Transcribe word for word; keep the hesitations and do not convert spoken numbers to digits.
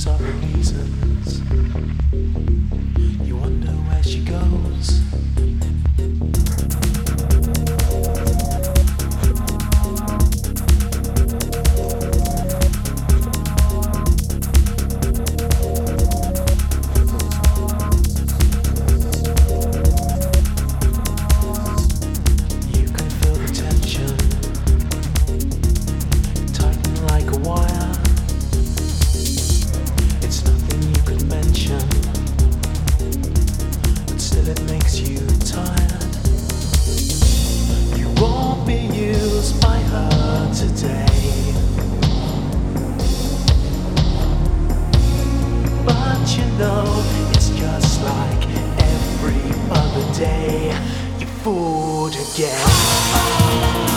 other reasons. You wonder where she goes. You can feel the tension tighten like a wire. It's nothing you could mention, but still it makes you tired. You won't be used by her today, but you know it's just like every other day. You fooled again.